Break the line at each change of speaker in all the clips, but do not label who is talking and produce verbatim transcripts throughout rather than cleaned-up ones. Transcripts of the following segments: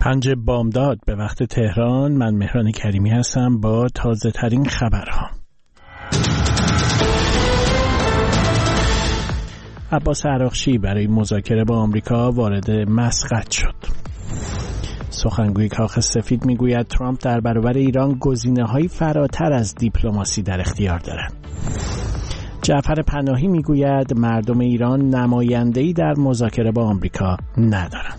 پنج بامداد به وقت تهران. من مهران کریمی هستم با تازه ترین خبرها. عباس عراقچی برای مذاکره با آمریکا وارد مسقط شد. سخنگوی کاخ سفید میگوید ترامپ در برابر ایران گزینه‌های فراتر از دیپلماسی در اختیار دارد. جعفر پناهی میگوید مردم ایران نماینده‌ای در مذاکره با آمریکا ندارند.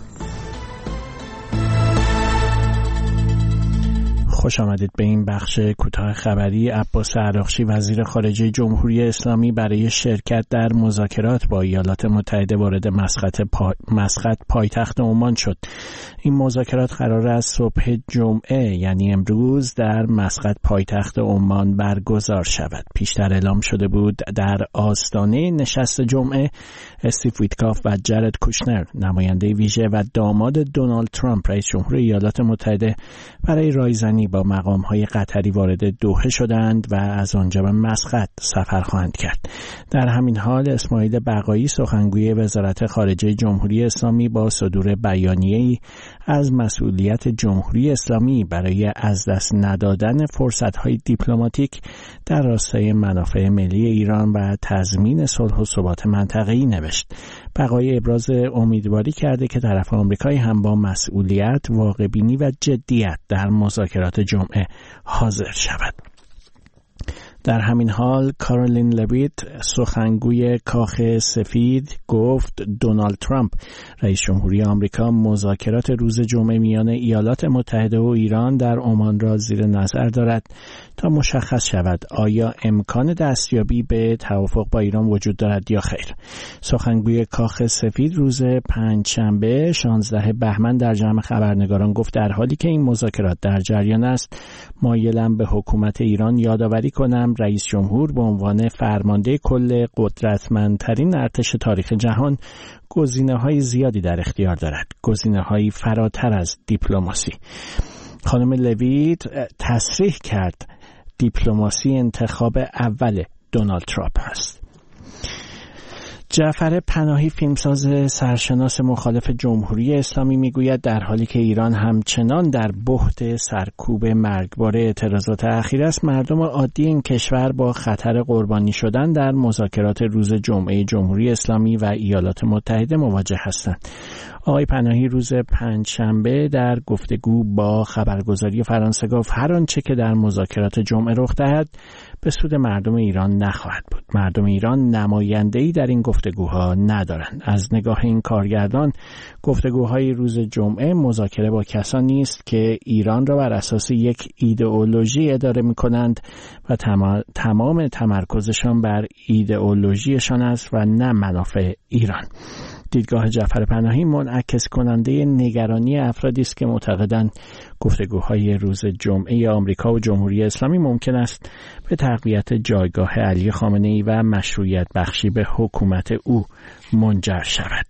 خوش آمدید به این بخش کوتاه خبری. عباس عراقچی وزیر خارجه جمهوری اسلامی برای شرکت در مذاکرات با ایالات متحده وارد مسقط پا... مسقط پایتخت عمان شد. این مذاکرات قرار است صبح جمعه یعنی امروز در مسقط پایتخت عمان برگزار شود. پیشتر اعلام شده بود در آستانه نشست جمعه استیو ویتکاف و جارد کوشنر نماینده ویژه و داماد دونالد ترامپ رئیس جمهور ایالات متحده برای رایزنی با مقام‌های قطری وارد دوحه شدند و از آنجا به مسقط سفر خواهند کرد. در همین حال اسماعیل بقایی سخنگوی وزارت خارجه جمهوری اسلامی با صدور بیانیه‌ای از مسئولیت جمهوری اسلامی برای از دست ندادن فرصت‌های دیپلماتیک در راستای منافع ملی ایران و تضمین صلح و ثبات منطقه‌ای نوشت. بقایی ابراز امیدواری کرده که طرف آمریکایی هم با مسئولیت، واقع‌بینی و جدیت در مذاکرات جمعه حاضر شود. در همین حال کارولین لویت سخنگوی کاخ سفید گفت دونالد ترامپ رئیس جمهوری آمریکا مذاکرات روز جمعه میان ایالات متحده و ایران در عمان را زیر نظر دارد تا مشخص شود آیا امکان دستیابی به توافق با ایران وجود دارد یا خیر. سخنگوی کاخ سفید روز پنجشنبه شانزده بهمن در جمع خبرنگاران گفت در حالی که این مذاکرات در جریان است مایلم به حکومت ایران یادآوری کنم رئیس جمهور به عنوان فرمانده کل قدرتمندترین ارتش تاریخ جهان گزینه‌های زیادی در اختیار دارد، گزینه‌هایی فراتر از دیپلماسی. خانم لویت تصریح کرد دیپلماسی انتخاب اول دونالد ترامپ است. جعفر پناهی فیلمساز سرشناس مخالف جمهوری اسلامی میگوید در حالی که ایران همچنان در بحت سرکوب مرگبار اعتراضات اخیر است، مردم عادی این کشور با خطر قربانی شدن در مذاکرات روز جمعه جمهوری اسلامی و ایالات متحده مواجه هستند. آقای پناهی روز پنجشنبه در گفتگو با خبرگزاری فرانسه گفت هر آنچه که در مذاکرات جمعه رخ دهد به سود مردم ایران نخواهد بود. مردم ایران نماینده‌ای در این گفتگوها ندارند. از نگاه این کارگردان گفتگوهای روز جمعه مذاکره با کسانی است که ایران را بر اساس یک ایدئولوژی اداره می‌کنند و تمام, تمام تمرکزشان بر ایدئولوژیشان است و نه منافع ایران. دیدگاه جعفر پناهی منعکس کننده نگرانی افرادی است که معتقدند گفتگوهای روز جمعه آمریکا و جمهوری اسلامی ممکن است به تقویت جایگاه علی خامنه‌ای و مشروعیت بخشی به حکومت او منجر شود.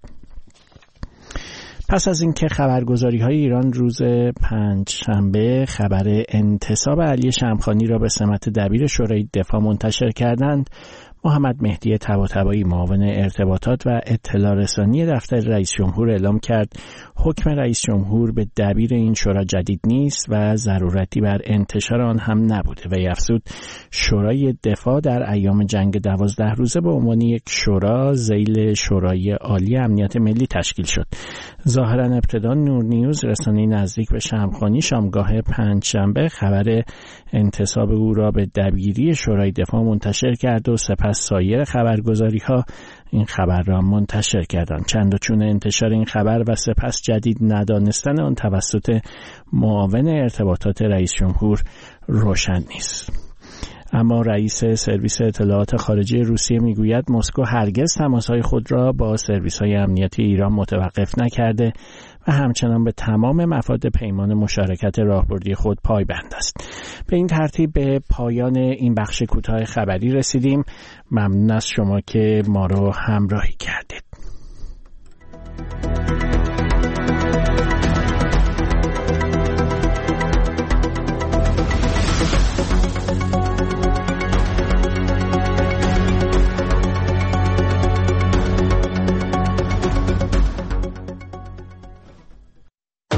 پس از اینکه خبرگزاری‌های ایران روز پنجشنبه خبر انتصاب علی شمخانی را به سمت دبیر شورای دفاع منتشر کردند، محمد مهدی طباطبایی معاون ارتباطات و اطلاع رسانی دفتر رئیس جمهور اعلام کرد حکم رئیس جمهور به دبیر این شورا جدید نیست و ضرورتی بر انتشار آن هم نبوده و افزود شورای دفاع در ایام جنگ دوازده روزه به عنوان یک شورا ذیل شورای عالی امنیت ملی تشکیل شد. ظاهرا ابتدا نور نیوز رسانه‌ای نزدیک به شمخانی شامگاه پنجشنبه خبر انتصاب او را به دبیری شورای دفاع منتشر کرد و سپس سایر خبرگزاری‌ها این خبر را منتشر کردند. چند و چون انتشار این خبر و سپس جدید ندانستن آن توسط معاون ارتباطات رئیس جمهور روشن نیست. اما رئیس سرویس اطلاعات خارجه روسیه میگوید مسکو هرگز تماس‌های خود را با سرویس‌های امنیتی ایران متوقف نکرده و همچنان به تمام مفاد پیمان مشارکت راهبردی خود پایبند است. به این ترتیب به پایان این بخش کوتاه خبری رسیدیم. ممنون از شما که ما رو همراهی کردید.